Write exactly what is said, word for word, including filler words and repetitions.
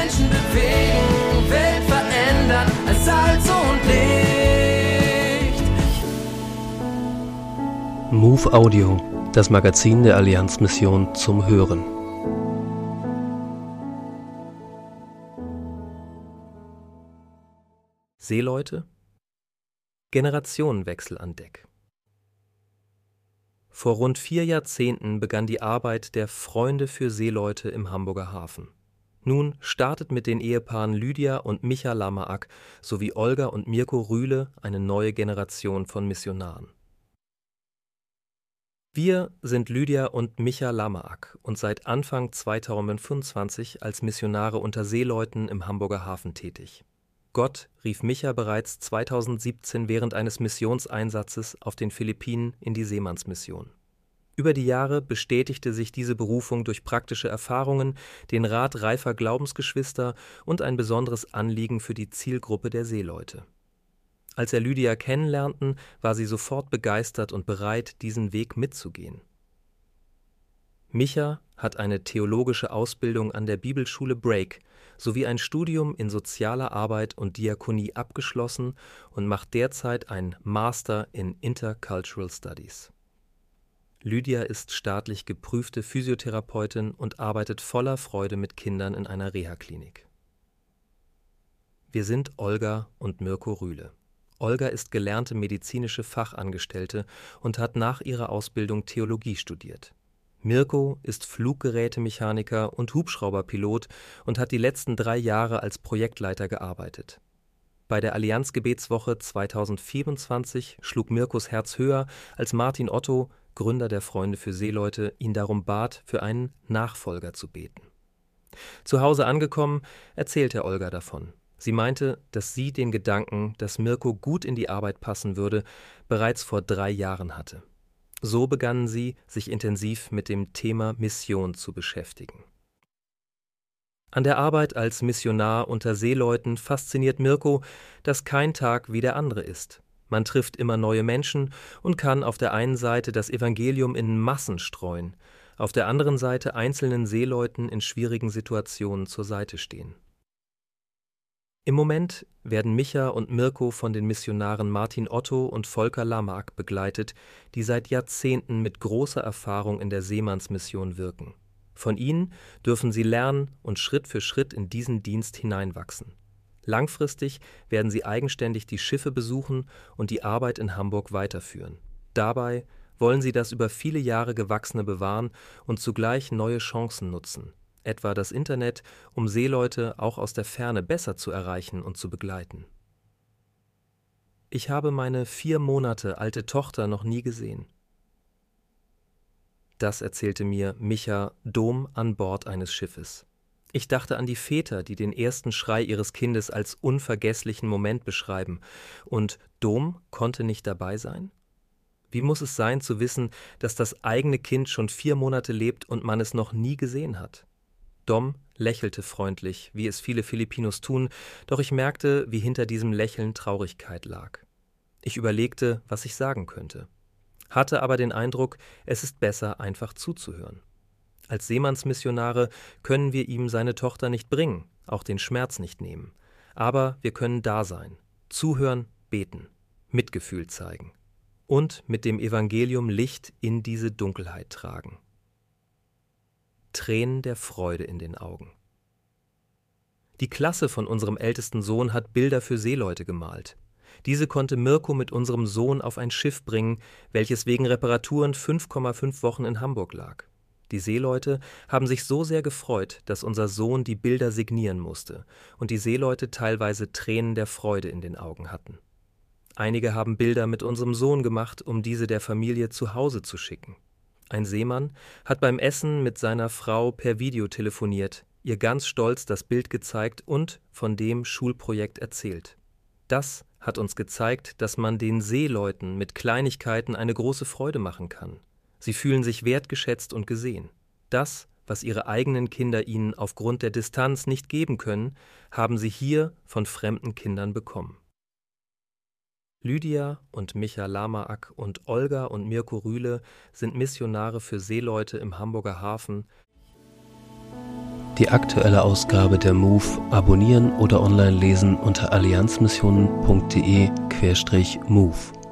Menschen bewegen, Welt verändern als Salz und Licht. Move Audio, das Magazin der Allianz-Mission zum Hören. Seeleute? Generationenwechsel an Deck. Vor rund vier Jahrzehnten begann die Arbeit der Freunde für Seeleute im Hamburger Hafen. Nun startet mit den Ehepaaren Lydia und Micha Lamaak sowie Olga und Mirko Rühle eine neue Generation von Missionaren. Wir sind Lydia und Micha Lamaak und seit Anfang zweitausendfünfundzwanzig als Missionare unter Seeleuten im Hamburger Hafen tätig. Gott rief Micha bereits zweitausendsiebzehn während eines Missionseinsatzes auf den Philippinen in die Seemannsmission. Über die Jahre bestätigte sich diese Berufung durch praktische Erfahrungen, den Rat reifer Glaubensgeschwister und ein besonderes Anliegen für die Zielgruppe der Seeleute. Als er Lydia kennenlernten, war sie sofort begeistert und bereit, diesen Weg mitzugehen. Micha hat eine theologische Ausbildung an der Bibelschule Break sowie ein Studium in sozialer Arbeit und Diakonie abgeschlossen und macht derzeit ein Master in Intercultural Studies. Lydia ist staatlich geprüfte Physiotherapeutin und arbeitet voller Freude mit Kindern in einer Reha-Klinik. Wir sind Olga und Mirko Rühle. Olga ist gelernte medizinische Fachangestellte und hat nach ihrer Ausbildung Theologie studiert. Mirko ist Fluggerätemechaniker und Hubschrauberpilot und hat die letzten drei Jahre als Projektleiter gearbeitet. Bei der Allianz-Gebetswoche zweitausendvierundzwanzig schlug Mirkos Herz höher, als Martin Otto, Gründer der Freunde für Seeleute, ihn darum bat, für einen Nachfolger zu beten. Zu Hause angekommen, erzählte Olga davon. Sie meinte, dass sie den Gedanken, dass Mirko gut in die Arbeit passen würde, bereits vor drei Jahren hatte. So begannen sie, sich intensiv mit dem Thema Mission zu beschäftigen. An der Arbeit als Missionar unter Seeleuten fasziniert Mirko, dass kein Tag wie der andere ist. Man trifft immer neue Menschen und kann auf der einen Seite das Evangelium in Massen streuen, auf der anderen Seite einzelnen Seeleuten in schwierigen Situationen zur Seite stehen. Im Moment werden Micha und Mirko von den Missionaren Martin Otto und Volker Lamaak begleitet, die seit Jahrzehnten mit großer Erfahrung in der Seemannsmission wirken. Von ihnen dürfen sie lernen und Schritt für Schritt in diesen Dienst hineinwachsen. Langfristig werden sie eigenständig die Schiffe besuchen und die Arbeit in Hamburg weiterführen. Dabei wollen sie das über viele Jahre Gewachsene bewahren und zugleich neue Chancen nutzen. Etwa das Internet, um Seeleute auch aus der Ferne besser zu erreichen und zu begleiten. Ich habe meine vier Monate alte Tochter noch nie gesehen. Das erzählte mir Micha Dom an Bord eines Schiffes. Ich dachte an die Väter, die den ersten Schrei ihres Kindes als unvergesslichen Moment beschreiben. Und Dom konnte nicht dabei sein? Wie muss es sein, zu wissen, dass das eigene Kind schon vier Monate lebt und man es noch nie gesehen hat? Dom lächelte freundlich, wie es viele Filipinos tun, doch ich merkte, wie hinter diesem Lächeln Traurigkeit lag. Ich überlegte, was ich sagen könnte, hatte aber den Eindruck, es ist besser, einfach zuzuhören. Als Seemannsmissionare können wir ihm seine Tochter nicht bringen, auch den Schmerz nicht nehmen. Aber wir können da sein, zuhören, beten, Mitgefühl zeigen und mit dem Evangelium Licht in diese Dunkelheit tragen. Tränen der Freude in den Augen. Die Klasse von unserem ältesten Sohn hat Bilder für Seeleute gemalt. Diese konnte Mirko mit unserem Sohn auf ein Schiff bringen, welches wegen Reparaturen fünf Komma fünf Wochen in Hamburg lag. Die Seeleute haben sich so sehr gefreut, dass unser Sohn die Bilder signieren musste und die Seeleute teilweise Tränen der Freude in den Augen hatten. Einige haben Bilder mit unserem Sohn gemacht, um diese der Familie zu Hause zu schicken. Ein Seemann hat beim Essen mit seiner Frau per Video telefoniert, ihr ganz stolz das Bild gezeigt und von dem Schulprojekt erzählt. Das hat uns gezeigt, dass man den Seeleuten mit Kleinigkeiten eine große Freude machen kann. Sie fühlen sich wertgeschätzt und gesehen. Das, was ihre eigenen Kinder ihnen aufgrund der Distanz nicht geben können, haben sie hier von fremden Kindern bekommen. Lydia und Micha Lamaak und Olga und Mirko Rühle sind Missionare für Seeleute im Hamburger Hafen. Die aktuelle Ausgabe der MOVE abonnieren oder online lesen unter allianzmissionen punkt de Schrägstrich move.